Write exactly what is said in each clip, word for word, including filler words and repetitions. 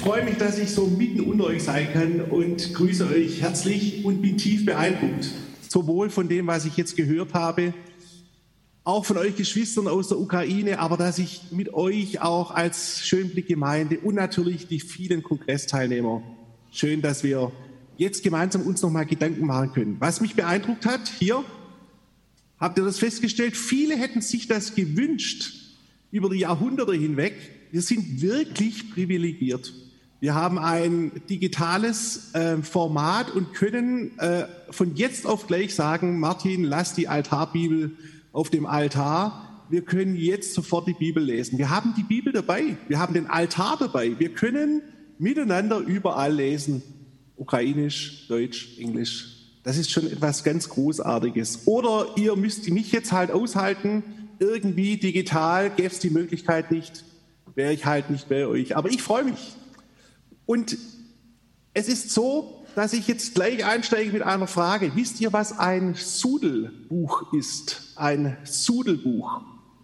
freue mich, dass ich so mitten unter euch sein kann und grüße euch herzlich und bin tief beeindruckt. Sowohl von dem, was ich jetzt gehört habe, auch von euch Geschwistern aus der Ukraine, aber dass ich mit euch auch als Schönblick-Gemeinde und natürlich die vielen Kongressteilnehmer, schön, dass wir jetzt gemeinsam uns nochmal Gedanken machen können. Was mich beeindruckt hat, hier, habt ihr das festgestellt, viele hätten sich das gewünscht über die Jahrhunderte hinweg. Wir sind wirklich privilegiert. Wir haben ein digitales äh, Format und können äh, von jetzt auf gleich sagen, Martin, lass die Altarbibel auf dem Altar. Wir können jetzt sofort die Bibel lesen. Wir haben die Bibel dabei. Wir haben den Altar dabei. Wir können miteinander überall lesen. Ukrainisch, Deutsch, Englisch. Das ist schon etwas ganz Großartiges. Oder ihr müsst mich jetzt halt aushalten. Irgendwie digital gäbe es die Möglichkeit nicht. Wäre ich halt nicht bei euch. Aber ich freue mich. Und es ist so, dass ich jetzt gleich einsteige mit einer Frage. Wisst ihr, was ein Sudelbuch ist? Ein Sudelbuch.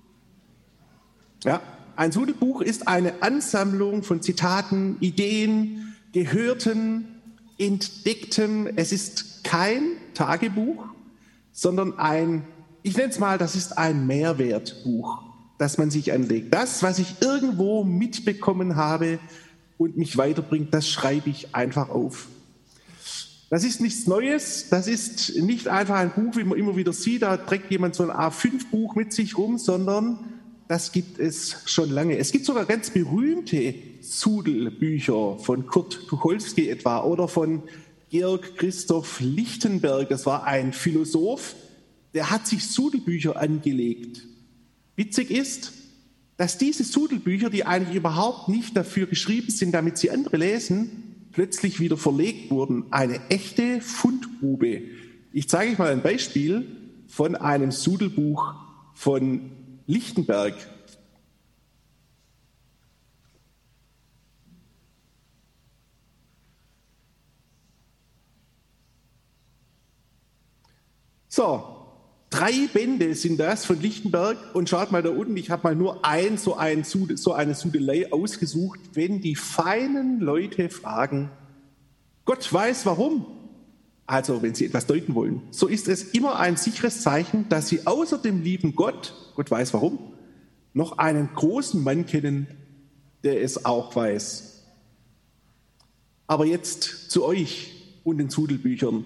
Ja, ein Sudelbuch ist eine Ansammlung von Zitaten, Ideen, Gehörten, Entdecktem. Es ist kein Tagebuch, sondern ein, ich nenne es mal, das ist ein Mehrwertbuch, das man sich anlegt. Das, was ich irgendwo mitbekommen habe und mich weiterbringt, das schreibe ich einfach auf. Das ist nichts Neues, das ist nicht einfach ein Buch, wie man immer wieder sieht, da trägt jemand so ein A fünf Buch mit sich rum, sondern das gibt es schon lange. Es gibt sogar ganz berühmte Sudelbücher von Kurt Tucholsky etwa oder von Georg Christoph Lichtenberg. Das war ein Philosoph, der hat sich Sudelbücher angelegt. Witzig ist, dass diese Sudelbücher, die eigentlich überhaupt nicht dafür geschrieben sind, damit sie andere lesen, plötzlich wieder verlegt wurden. Eine echte Fundgrube. Ich zeige euch mal ein Beispiel von einem Sudelbuch von Lichtenberg. So, drei Bände sind das von Lichtenberg und schaut mal da unten, ich habe mal nur ein, so, ein, so eine Sudelei ausgesucht. Wenn die feinen Leute fragen, Gott weiß warum, also wenn sie etwas deuten wollen, so ist es immer ein sicheres Zeichen, dass sie außer dem lieben Gott, Gott weiß warum, noch einen großen Mann kennen, der es auch weiß. Aber jetzt zu euch und den Sudelbüchern.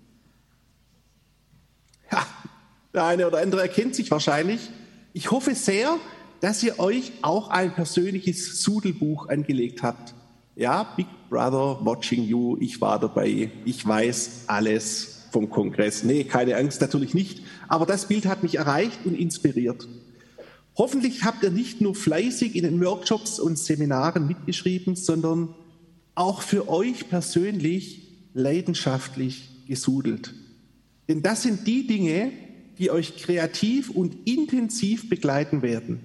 Ja, der eine oder andere erkennt sich wahrscheinlich. Ich hoffe sehr, dass ihr euch auch ein persönliches Sudelbuch angelegt habt. Ja, Big Brother watching you, ich war dabei, ich weiß alles vom Kongress. Nee, keine Angst, natürlich nicht. Aber das Bild hat mich erreicht und inspiriert. Hoffentlich habt ihr nicht nur fleißig in den Workshops und Seminaren mitgeschrieben, sondern auch für euch persönlich leidenschaftlich gesudelt. Denn das sind die Dinge, die euch kreativ und intensiv begleiten werden.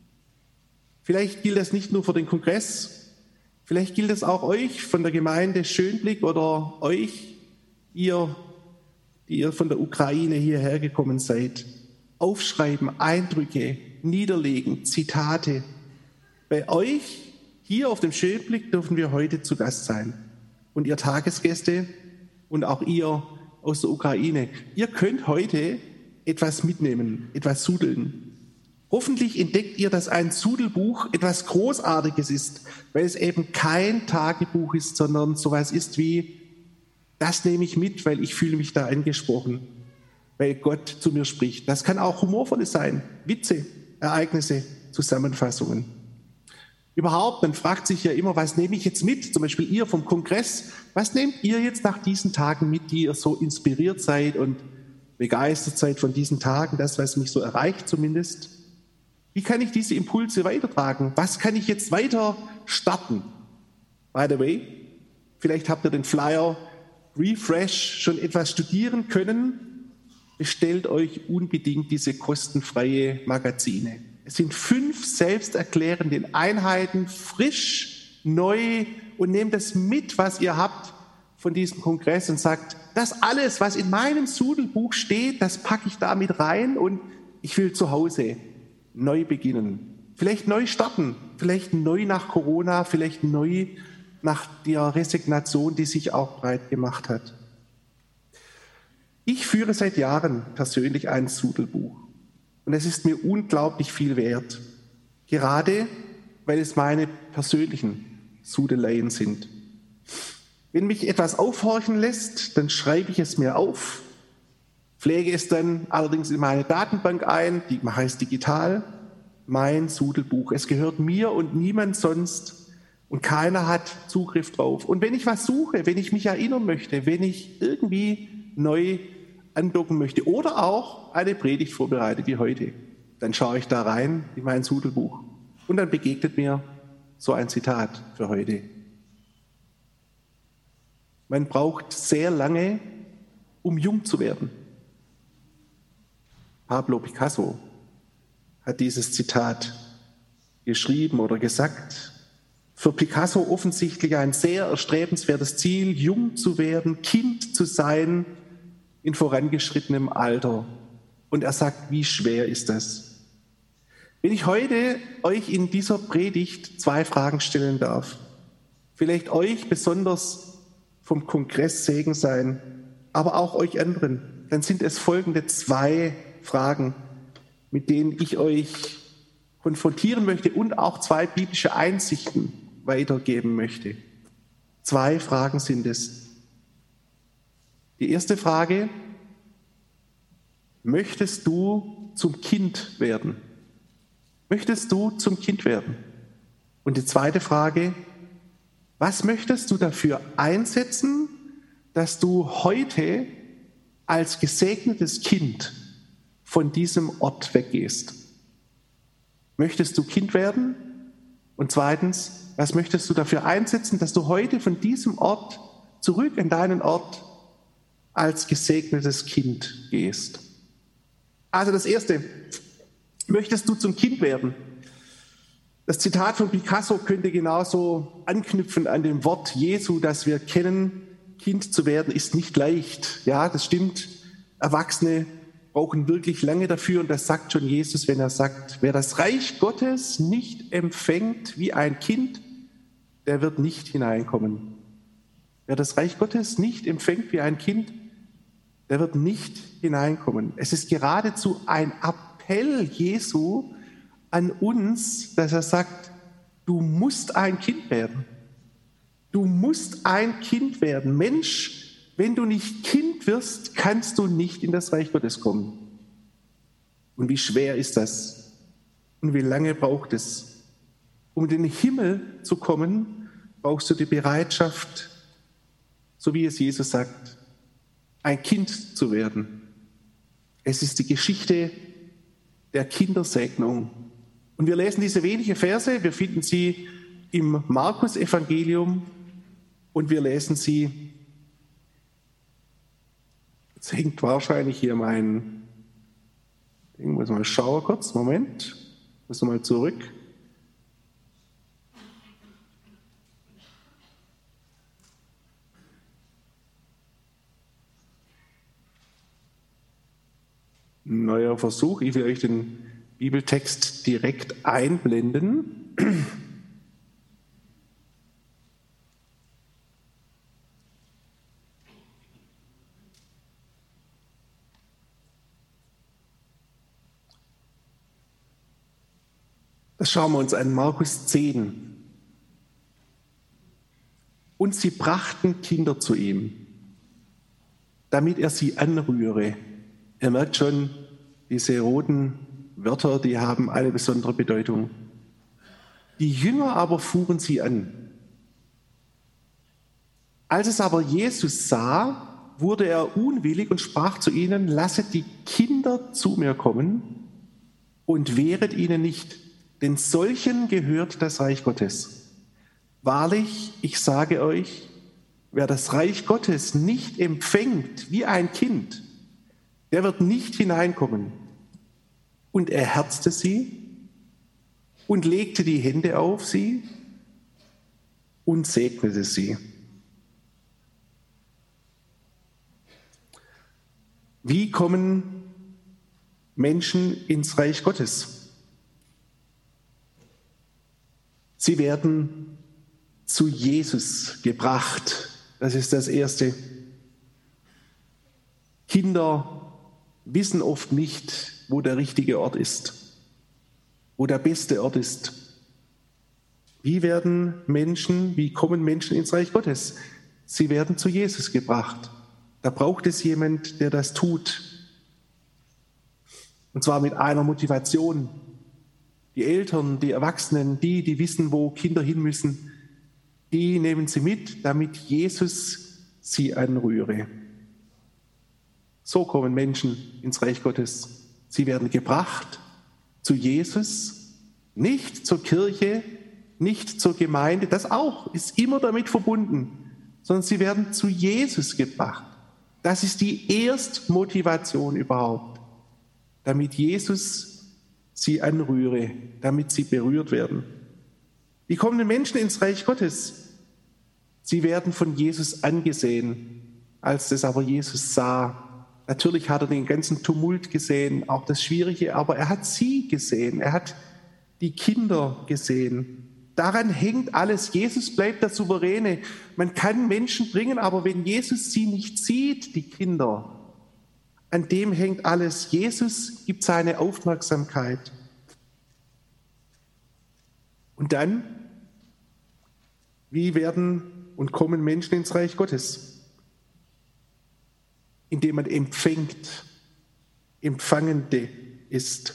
Vielleicht gilt das nicht nur für den Kongress, vielleicht gilt es auch euch von der Gemeinde Schönblick oder euch, ihr, die ihr von der Ukraine hierher gekommen seid. Aufschreiben, Eindrücke, niederlegen, Zitate. Bei euch hier auf dem Schönblick dürfen wir heute zu Gast sein. Und ihr Tagesgäste und auch ihr aus der Ukraine. Ihr könnt heute etwas mitnehmen, etwas sudeln. Hoffentlich entdeckt ihr, dass ein Sudelbuch etwas Großartiges ist, weil es eben kein Tagebuch ist, sondern sowas ist wie, das nehme ich mit, weil ich fühle mich da angesprochen, weil Gott zu mir spricht. Das kann auch humorvolles sein, Witze, Ereignisse, Zusammenfassungen. Überhaupt, man fragt sich ja immer, was nehme ich jetzt mit? Zum Beispiel ihr vom Kongress, was nehmt ihr jetzt nach diesen Tagen mit, die ihr so inspiriert seid und begeistert seid von diesen Tagen, das, was mich so erreicht zumindest? Wie kann ich diese Impulse weitertragen? Was kann ich jetzt weiter starten? By the way, vielleicht habt ihr den Flyer Refresh schon etwas studieren können. Bestellt euch unbedingt diese kostenfreie Magazine. Es sind fünf selbsterklärende Einheiten, frisch, neu, und nehmt das mit, was ihr habt von diesem Kongress und sagt, das alles, was in meinem Sudelbuch steht, das packe ich da mit rein und ich will zu Hause neu beginnen. Vielleicht neu starten, vielleicht neu nach Corona, vielleicht neu nach der Resignation, die sich auch breit gemacht hat. Ich führe seit Jahren persönlich ein Sudelbuch und es ist mir unglaublich viel wert, gerade weil es meine persönlichen Sudeleien sind. Wenn mich etwas aufhorchen lässt, dann schreibe ich es mir auf, pflege es dann allerdings in meine Datenbank ein, die heißt digital, mein Sudelbuch. Es gehört mir und niemand sonst und keiner hat Zugriff drauf. Und wenn ich was suche, wenn ich mich erinnern möchte, wenn ich irgendwie neu andocken möchte oder auch eine Predigt vorbereite wie heute, dann schaue ich da rein in mein Sudelbuch und dann begegnet mir so ein Zitat für heute. Man braucht sehr lange, um jung zu werden. Pablo Picasso hat dieses Zitat geschrieben oder gesagt. Für Picasso offensichtlich ein sehr erstrebenswertes Ziel, jung zu werden, Kind zu sein in vorangeschrittenem Alter. Und er sagt, wie schwer ist das? Wenn ich heute euch in dieser Predigt zwei Fragen stellen darf, vielleicht euch besonders vom Kongress Segen sein, aber auch euch anderen, dann sind es folgende zwei Fragen, mit denen ich euch konfrontieren möchte und auch zwei biblische Einsichten weitergeben möchte. Zwei Fragen sind es. Die erste Frage: Möchtest du zum Kind werden? Möchtest du zum Kind werden? Und die zweite Frage: Was möchtest du dafür einsetzen, dass du heute als gesegnetes Kind von diesem Ort weggehst? Möchtest du Kind werden? Und zweitens, was möchtest du dafür einsetzen, dass du heute von diesem Ort zurück in deinen Ort als gesegnetes Kind gehst? Also das Erste, möchtest du zum Kind werden? Das Zitat von Picasso könnte genauso anknüpfen an dem Wort Jesu, das wir kennen. Kind zu werden ist nicht leicht. Ja, das stimmt. Erwachsene brauchen wirklich lange dafür und das sagt schon Jesus, wenn er sagt, wer das Reich Gottes nicht empfängt wie ein Kind, der wird nicht hineinkommen. Wer das Reich Gottes nicht empfängt wie ein Kind, der wird nicht hineinkommen. Es ist geradezu ein Appell Jesu an uns, dass er sagt, du musst ein Kind werden. Du musst ein Kind werden. Mensch, wenn du nicht Kind wirst, kannst du nicht in das Reich Gottes kommen. Und wie schwer ist das? Und wie lange braucht es? Um in den Himmel zu kommen, brauchst du die Bereitschaft, so wie es Jesus sagt, ein Kind zu werden. Es ist die Geschichte der Kindersegnung. Und wir lesen diese wenigen Verse, wir finden sie im Markus-Evangelium und wir lesen sie, jetzt hängt wahrscheinlich hier mein, ich muss mal schauen kurz, Moment, ich muss mal zurück. Neuer Versuch, ich will euch den Bibeltext direkt einblenden. Das schauen wir uns an, Markus zehn. Und sie brachten Kinder zu ihm, damit er sie anrühre. Ihr merkt schon, diese roten Wörter, die haben eine besondere Bedeutung. Die Jünger aber fuhren sie an. Als es aber Jesus sah, wurde er unwillig und sprach zu ihnen, lasset die Kinder zu mir kommen und wehret ihnen nicht, denn solchen gehört das Reich Gottes. Wahrlich, ich sage euch, wer das Reich Gottes nicht empfängt wie ein Kind, der wird nicht hineinkommen. Und er herzte sie und legte die Hände auf sie und segnete sie. Wie kommen Menschen ins Reich Gottes? Sie werden zu Jesus gebracht. Das ist das Erste. Kinder wissen oft nicht, wo der richtige Ort ist, wo der beste Ort ist. Wie werden Menschen, wie kommen Menschen ins Reich Gottes? Sie werden zu Jesus gebracht. Da braucht es jemand, der das tut. Und zwar mit einer Motivation. Die Eltern, die Erwachsenen, die, die wissen, wo Kinder hin müssen, die nehmen sie mit, damit Jesus sie anrühre. So kommen Menschen ins Reich Gottes. Sie werden gebracht zu Jesus, nicht zur Kirche, nicht zur Gemeinde, das auch ist immer damit verbunden, sondern sie werden zu Jesus gebracht. Das ist die Erstmotivation überhaupt, damit Jesus sie anrühre, damit sie berührt werden. Wie kommen die Menschen ins Reich Gottes? Sie werden von Jesus angesehen. Als das aber Jesus sah, natürlich hat er den ganzen Tumult gesehen, auch das Schwierige, aber er hat sie gesehen, er hat die Kinder gesehen. Daran hängt alles. Jesus bleibt der Souveräne. Man kann Menschen bringen, aber wenn Jesus sie nicht sieht, die Kinder, an dem hängt alles. Jesus gibt seine Aufmerksamkeit. Und dann, wie werden und kommen Menschen ins Reich Gottes? Indem man empfängt, Empfangende ist.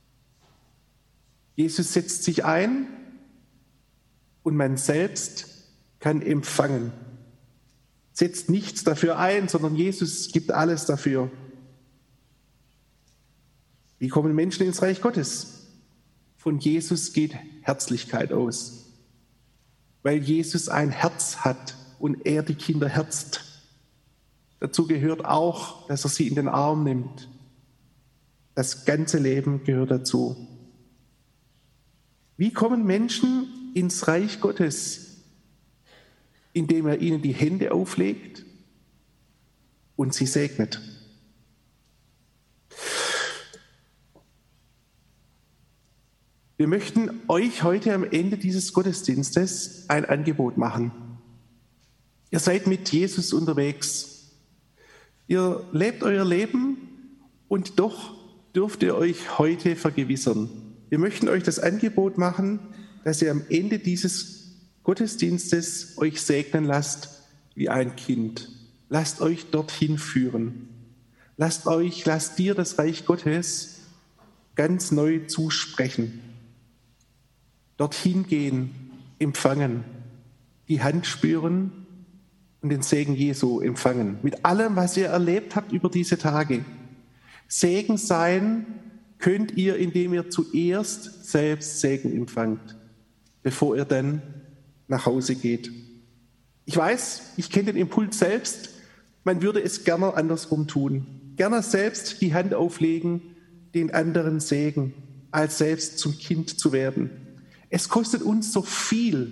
Jesus setzt sich ein und man selbst kann empfangen. Setzt nichts dafür ein, sondern Jesus gibt alles dafür. Wie kommen Menschen ins Reich Gottes? Von Jesus geht Herzlichkeit aus, weil Jesus ein Herz hat und er die Kinder herzt. Dazu gehört auch, dass er sie in den Arm nimmt. Das ganze Leben gehört dazu. Wie kommen Menschen ins Reich Gottes? Indem er ihnen die Hände auflegt und sie segnet. Wir möchten euch heute am Ende dieses Gottesdienstes ein Angebot machen. Ihr seid mit Jesus unterwegs. Ihr lebt euer Leben und doch dürft ihr euch heute vergewissern. Wir möchten euch das Angebot machen, dass ihr am Ende dieses Gottesdienstes euch segnen lasst wie ein Kind. Lasst euch dorthin führen. Lasst euch, lasst dir das Reich Gottes ganz neu zusprechen. Dorthin gehen, empfangen, die Hand spüren und den Segen Jesu empfangen. Mit allem, was ihr erlebt habt über diese Tage. Segen sein könnt ihr, indem ihr zuerst selbst Segen empfangt, bevor ihr dann nach Hause geht. Ich weiß, ich kenne den Impuls selbst, man würde es gerne andersrum tun. Gerne selbst die Hand auflegen, den anderen Segen, als selbst zum Kind zu werden. Es kostet uns so viel,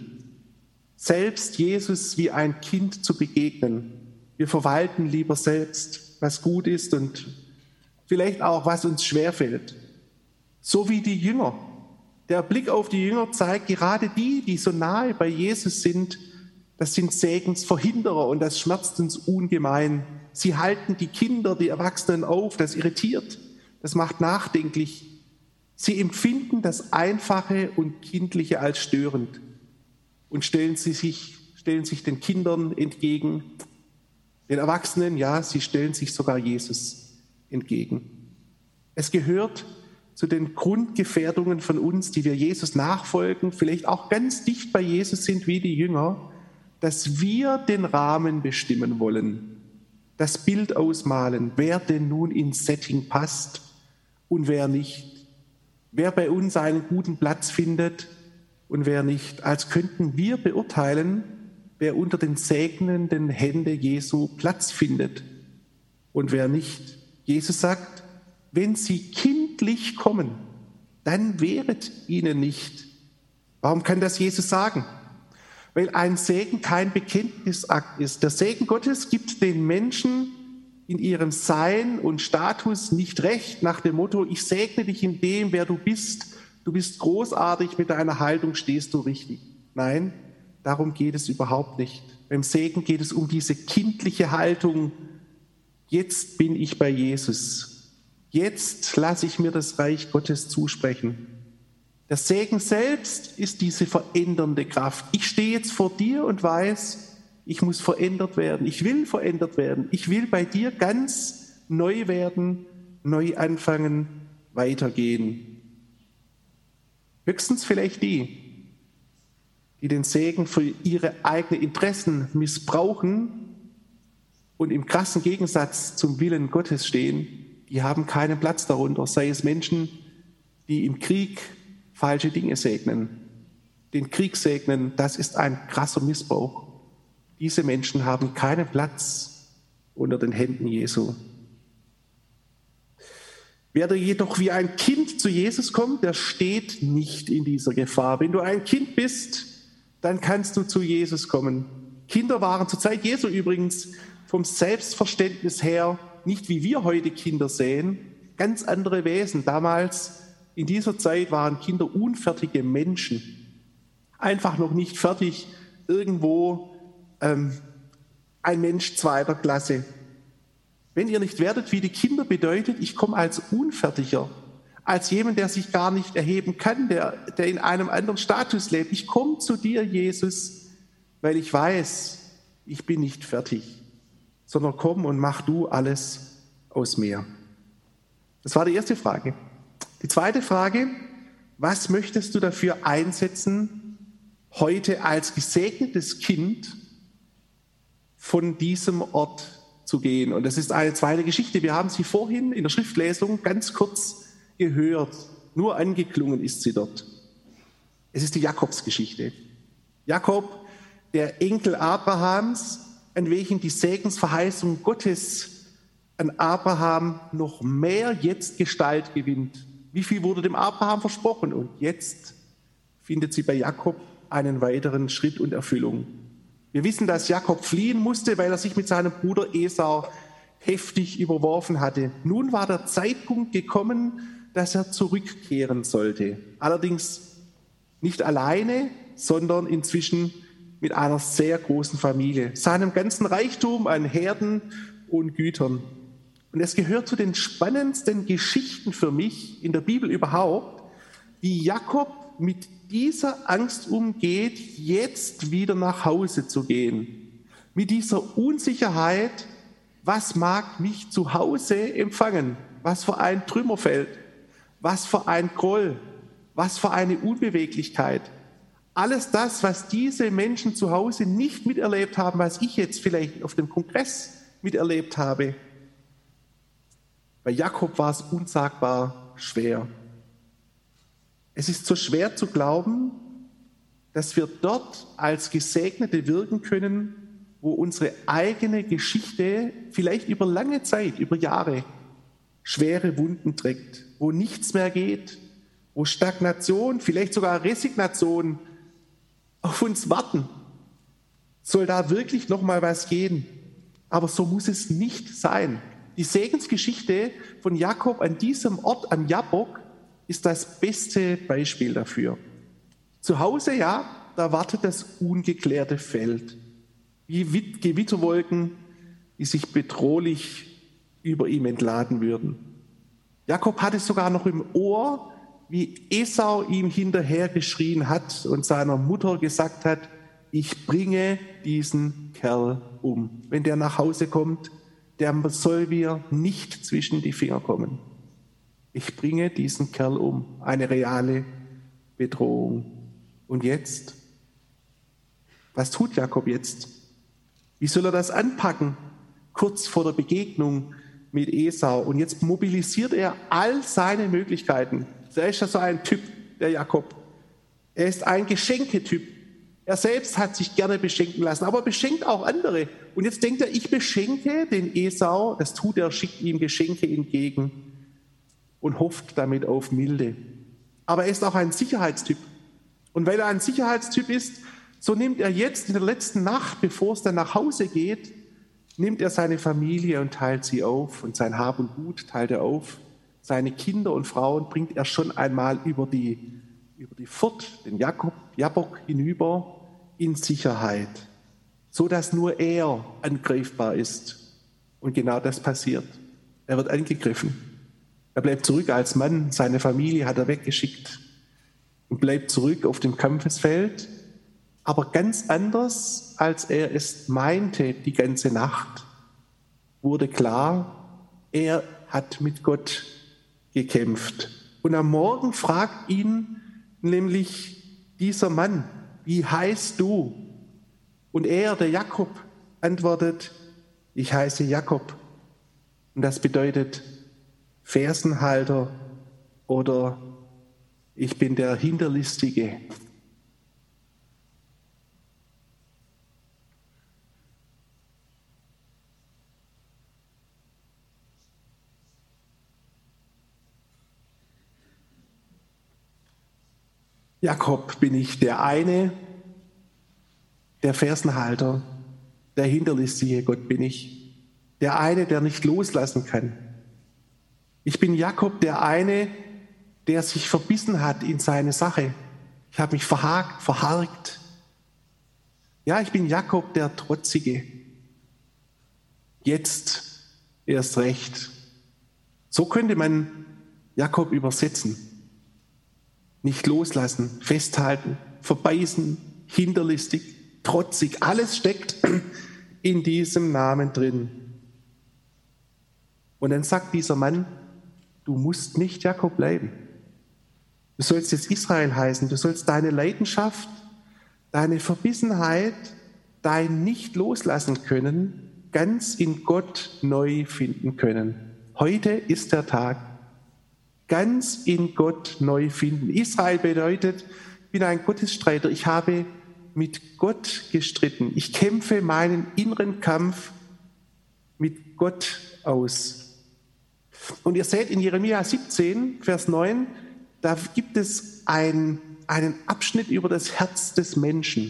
selbst Jesus wie ein Kind zu begegnen. Wir verwalten lieber selbst, was gut ist und vielleicht auch, was uns schwerfällt. So wie die Jünger. Der Blick auf die Jünger zeigt, gerade die, die so nahe bei Jesus sind, das sind Segensverhinderer und das schmerzt uns ungemein. Sie halten die Kinder, die Erwachsenen auf, das irritiert, das macht nachdenklich. Sie empfinden das Einfache und Kindliche als störend und stellen, sie sich, stellen sich den Kindern entgegen, den Erwachsenen, ja, sie stellen sich sogar Jesus entgegen. Es gehört zu den Grundgefährdungen von uns, die wir Jesus nachfolgen, vielleicht auch ganz dicht bei Jesus sind wie die Jünger, dass wir den Rahmen bestimmen wollen, das Bild ausmalen, wer denn nun ins Setting passt und wer nicht. Wer bei uns einen guten Platz findet und wer nicht, als könnten wir beurteilen, wer unter den segnenden Händen Jesu Platz findet und wer nicht. Jesus sagt, wenn sie kindlich kommen, dann wehret ihnen nicht. Warum kann das Jesus sagen? Weil ein Segen kein Bekenntnisakt ist. Der Segen Gottes gibt den Menschen in ihrem Sein und Status nicht recht nach dem Motto, ich segne dich in dem, wer du bist, du bist großartig, mit deiner Haltung stehst du richtig. Nein, darum geht es überhaupt nicht. Beim Segen geht es um diese kindliche Haltung, jetzt bin ich bei Jesus. Jetzt lasse ich mir das Reich Gottes zusprechen. Der Segen selbst ist diese verändernde Kraft. Ich stehe jetzt vor dir und weiß, ich muss verändert werden. Ich will verändert werden. Ich will bei dir ganz neu werden, neu anfangen, weitergehen. Höchstens vielleicht die, die den Segen für ihre eigenen Interessen missbrauchen und im krassen Gegensatz zum Willen Gottes stehen, die haben keinen Platz darunter, sei es Menschen, die im Krieg falsche Dinge segnen, den Krieg segnen, das ist ein krasser Missbrauch. Diese Menschen haben keinen Platz unter den Händen Jesu. Wer jedoch wie ein Kind zu Jesus kommt, der steht nicht in dieser Gefahr. Wenn du ein Kind bist, dann kannst du zu Jesus kommen. Kinder waren zur Zeit Jesu übrigens vom Selbstverständnis her nicht wie wir heute Kinder sehen, ganz andere Wesen. Damals, in dieser Zeit, waren Kinder unfertige Menschen. Einfach noch nicht fertig, irgendwo ähm, ein Mensch zweiter Klasse. Wenn ihr nicht werdet wie die Kinder, bedeutet, ich komme als Unfertiger, als jemand, der sich gar nicht erheben kann, der, der in einem anderen Status lebt. Ich komme zu dir, Jesus, weil ich weiß, ich bin nicht fertig, sondern komm und mach du alles aus mir. Das war die erste Frage. Die zweite Frage, was möchtest du dafür einsetzen, heute als gesegnetes Kind von diesem Ort zu gehen? Und das ist eine zweite Geschichte. Wir haben sie vorhin in der Schriftlesung ganz kurz gehört. Nur angeklungen ist sie dort. Es ist die Jakobsgeschichte. Jakob, der Enkel Abrahams, an welchem die Segensverheißung Gottes an Abraham noch mehr jetzt Gestalt gewinnt. Wie viel wurde dem Abraham versprochen? Und jetzt findet sie bei Jakob einen weiteren Schritt und Erfüllung. Wir wissen, dass Jakob fliehen musste, weil er sich mit seinem Bruder Esau heftig überworfen hatte. Nun war der Zeitpunkt gekommen, dass er zurückkehren sollte. Allerdings nicht alleine, sondern inzwischen mit einer sehr großen Familie, seinem ganzen Reichtum an Herden und Gütern. Und es gehört zu den spannendsten Geschichten für mich in der Bibel überhaupt, wie Jakob mit dieser Angst umgeht, jetzt wieder nach Hause zu gehen. Mit dieser Unsicherheit, was mag mich zu Hause empfangen? Was für ein Trümmerfeld, was für ein Groll, was für eine Unbeweglichkeit. Alles das, was diese Menschen zu Hause nicht miterlebt haben, was ich jetzt vielleicht auf dem Kongress miterlebt habe. Bei Jakob war es unsagbar schwer. Es ist so schwer zu glauben, dass wir dort als Gesegnete wirken können, wo unsere eigene Geschichte vielleicht über lange Zeit, über Jahre, schwere Wunden trägt, wo nichts mehr geht, wo Stagnation, vielleicht sogar Resignation auf uns warten. Soll da wirklich noch mal was gehen? Aber so muss es nicht sein. Die Segensgeschichte von Jakob an diesem Ort, am Jabbok, ist das beste Beispiel dafür. Zu Hause, ja, da wartet das ungeklärte Feld. Wie Gewitterwolken, die sich bedrohlich über ihm entladen würden. Jakob hatte sogar noch im Ohr, wie Esau ihm hinterhergeschrien hat und seiner Mutter gesagt hat, ich bringe diesen Kerl um. Wenn der nach Hause kommt, der soll mir nicht zwischen die Finger kommen. Ich bringe diesen Kerl um. Eine reale Bedrohung. Und jetzt? Was tut Jakob jetzt? Wie soll er das anpacken? Kurz vor der Begegnung mit Esau. Und jetzt mobilisiert er all seine Möglichkeiten. Er ist ja so ein Typ, der Jakob. Er ist ein Geschenketyp. Er selbst hat sich gerne beschenken lassen, aber beschenkt auch andere. Und jetzt denkt er, ich beschenke den Esau. Das tut er, schickt ihm Geschenke entgegen und hofft damit auf Milde. Aber er ist auch ein Sicherheitstyp. Und weil er ein Sicherheitstyp ist, so nimmt er jetzt in der letzten Nacht, bevor es dann nach Hause geht, nimmt er seine Familie und teilt sie auf. Und sein Hab und Gut teilt er auf. Seine Kinder und Frauen bringt er schon einmal über die, über die Furt, den Jakob, Jabbok hinüber, in Sicherheit, so dass nur er angreifbar ist. Und genau das passiert. Er wird angegriffen. Er bleibt zurück als Mann, seine Familie hat er weggeschickt und bleibt zurück auf dem Kampfesfeld, aber ganz anders, als er es meinte die ganze Nacht, wurde klar, er hat mit Gott gekämpft. Und am Morgen fragt ihn nämlich dieser Mann, wie heißt du? Und er, der Jakob, antwortet, ich heiße Jakob. Und das bedeutet Fersenhalter oder ich bin der Hinterlistige. Jakob bin ich, der eine, der Fersenhalter, der Hinterlistige, Gott bin ich, der eine, der nicht loslassen kann. Ich bin Jakob, der eine, der sich verbissen hat in seine Sache. Ich habe mich verhakt, verharkt. Ja, ich bin Jakob, der Trotzige. Jetzt erst recht. So könnte man Jakob übersetzen. Nicht loslassen, festhalten, verbeißen, hinterlistig, trotzig. Alles steckt in diesem Namen drin. Und dann sagt dieser Mann, du musst nicht Jakob bleiben. Du sollst jetzt Israel heißen. Du sollst deine Leidenschaft, deine Verbissenheit, dein Nicht-Loslassen können, ganz in Gott neu finden können. Heute ist der Tag. Ganz in Gott neu finden. Israel bedeutet, ich bin ein Gottesstreiter. Ich habe mit Gott gestritten. Ich kämpfe meinen inneren Kampf mit Gott aus. Und ihr seht in Jeremia siebzehn, Vers neun, da gibt es ein, einen Abschnitt über das Herz des Menschen.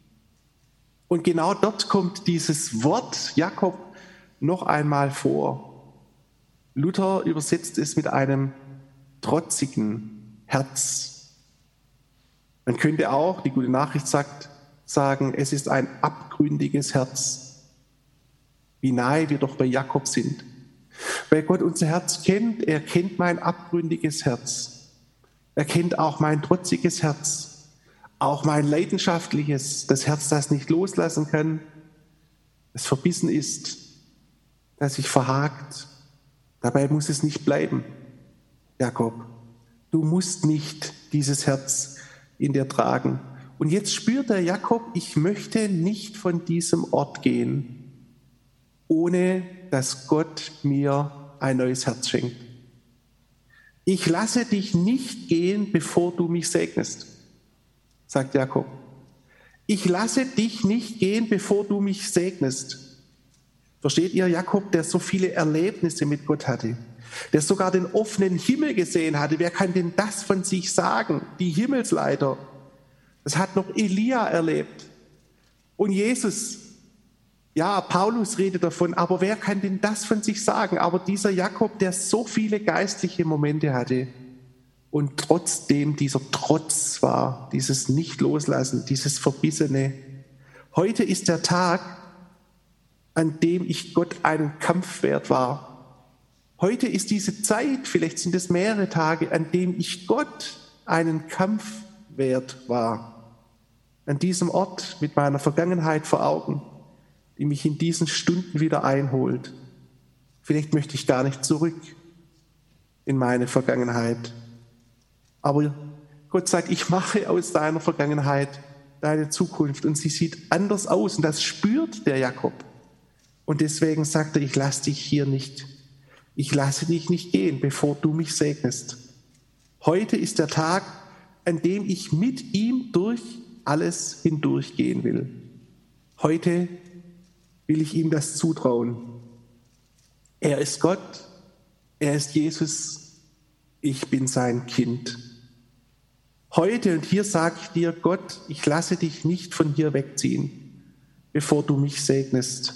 Und genau dort kommt dieses Wort Jakob noch einmal vor. Luther übersetzt es mit einem trotzigen Herz. Man könnte auch, die gute Nachricht sagt, sagen, es ist ein abgründiges Herz. Wie nahe wir doch bei Jakob sind. Weil Gott unser Herz kennt, er kennt mein abgründiges Herz. Er kennt auch mein trotziges Herz, auch mein leidenschaftliches, das Herz, das nicht loslassen kann, das verbissen ist, das sich verhakt. Dabei muss es nicht bleiben. Jakob, du musst nicht dieses Herz in dir tragen. Und jetzt spürt der Jakob, ich möchte nicht von diesem Ort gehen, ohne dass Gott mir ein neues Herz schenkt. Ich lasse dich nicht gehen, bevor du mich segnest, sagt Jakob. Ich lasse dich nicht gehen, bevor du mich segnest. Versteht ihr, Jakob, der so viele Erlebnisse mit Gott hatte, der sogar den offenen Himmel gesehen hatte. Wer kann denn das von sich sagen? Die Himmelsleiter. Das hat noch Elia erlebt. Und Jesus, ja, Paulus redet davon, aber wer kann denn das von sich sagen? Aber dieser Jakob, der so viele geistliche Momente hatte und trotzdem dieser Trotz war, dieses Nicht-Loslassen, dieses Verbissene. Heute ist der Tag, an dem ich Gott einen Kampf wert war. Heute ist diese Zeit, vielleicht sind es mehrere Tage, an dem ich Gott einen Kampf wert war. An diesem Ort mit meiner Vergangenheit vor Augen, die mich in diesen Stunden wieder einholt. Vielleicht möchte ich gar nicht zurück in meine Vergangenheit. Aber Gott sagt, ich mache aus deiner Vergangenheit deine Zukunft und sie sieht anders aus und das spürt der Jakob. Und deswegen sagt er, ich lasse dich hier nicht. Ich lasse dich nicht gehen, bevor du mich segnest. Heute ist der Tag, an dem ich mit ihm durch alles hindurchgehen will. Heute will ich ihm das zutrauen. Er ist Gott, er ist Jesus, ich bin sein Kind. Heute und hier sage ich dir, Gott, ich lasse dich nicht von hier wegziehen, bevor du mich segnest.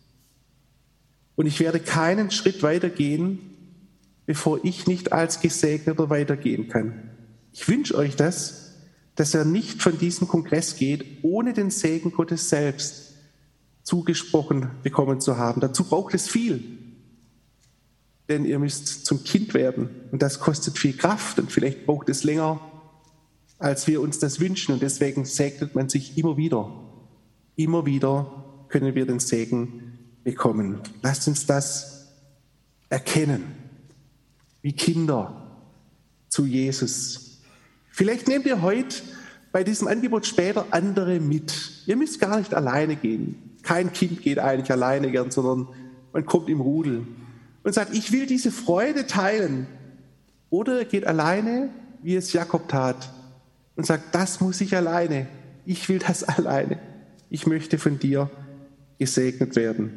Und ich werde keinen Schritt weitergehen, bevor ich nicht als Gesegneter weitergehen kann. Ich wünsche euch das, dass er nicht von diesem Kongress geht, ohne den Segen Gottes selbst zugesprochen bekommen zu haben. Dazu braucht es viel. Denn ihr müsst zum Kind werden und das kostet viel Kraft und vielleicht braucht es länger, als wir uns das wünschen. Und deswegen segnet man sich immer wieder. Immer wieder können wir den Segen bekommen. Lasst uns das erkennen, wie Kinder zu Jesus. Vielleicht nehmt ihr heute bei diesem Angebot später andere mit. Ihr müsst gar nicht alleine gehen. Kein Kind geht eigentlich alleine gern, sondern man kommt im Rudel und sagt, ich will diese Freude teilen. Oder er geht alleine, wie es Jakob tat, und sagt, das muss ich alleine. Ich will das alleine. Ich möchte von dir gesegnet werden.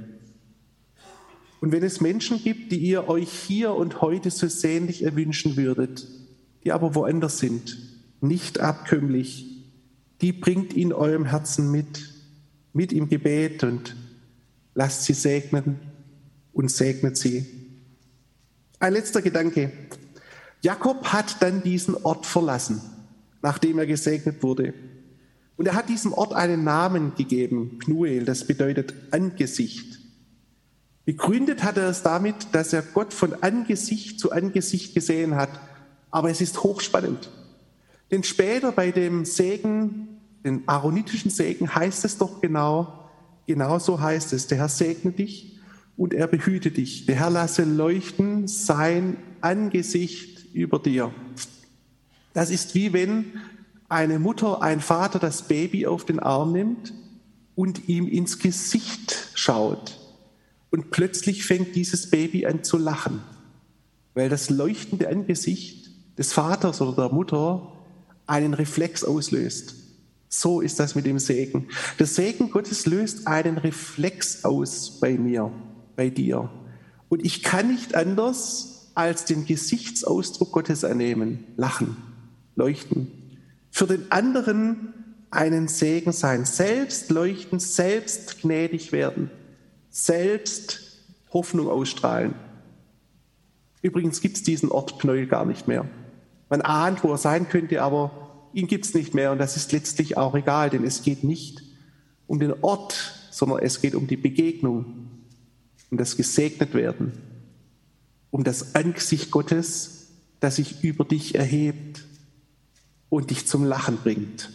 Und wenn es Menschen gibt, die ihr euch hier und heute so sehnlich erwünschen würdet, die aber woanders sind, nicht abkömmlich, die bringt in eurem Herzen mit, mit im Gebet und lasst sie segnen und segnet sie. Ein letzter Gedanke. Jakob hat dann diesen Ort verlassen, nachdem er gesegnet wurde. Und er hat diesem Ort einen Namen gegeben, Pnuel, das bedeutet Angesicht. Begründet hat er es damit, dass er Gott von Angesicht zu Angesicht gesehen hat. Aber es ist hochspannend. Denn später bei dem Segen, dem aaronitischen Segen, heißt es doch genau, genau so heißt es, der Herr segne dich und er behüte dich. Der Herr lasse leuchten sein Angesicht über dir. Das ist wie wenn eine Mutter, ein Vater das Baby auf den Arm nimmt und ihm ins Gesicht schaut. Und plötzlich fängt dieses Baby an zu lachen, weil das leuchtende Angesicht des Vaters oder der Mutter einen Reflex auslöst. So ist das mit dem Segen. Der Segen Gottes löst einen Reflex aus bei mir, bei dir. Und ich kann nicht anders als den Gesichtsausdruck Gottes annehmen. Lachen, leuchten. Für den anderen einen Segen sein. Selbst leuchten, selbst gnädig werden. Selbst Hoffnung ausstrahlen. Übrigens gibt es diesen Ort Pnuel gar nicht mehr. Man ahnt, wo er sein könnte, aber ihn gibt es nicht mehr und das ist letztlich auch egal, denn es geht nicht um den Ort, sondern es geht um die Begegnung, um das Gesegnetwerden, um das Angesicht Gottes, das sich über dich erhebt und dich zum Lachen bringt.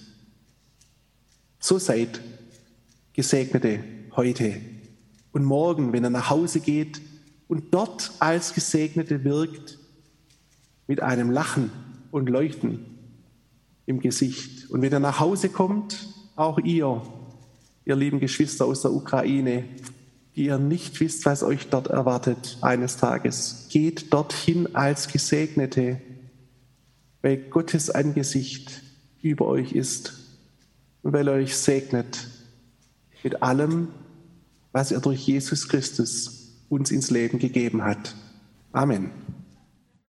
So seid Gesegnete heute und morgen, wenn er nach Hause geht und dort als Gesegnete wirkt, mit einem Lachen und Leuchten im Gesicht. Und wenn er nach Hause kommt, auch ihr, ihr lieben Geschwister aus der Ukraine, die ihr nicht wisst, was euch dort erwartet eines Tages, geht dorthin als Gesegnete, weil Gottes Angesicht über euch ist und weil er euch segnet mit allem, was er durch Jesus Christus uns ins Leben gegeben hat. Amen.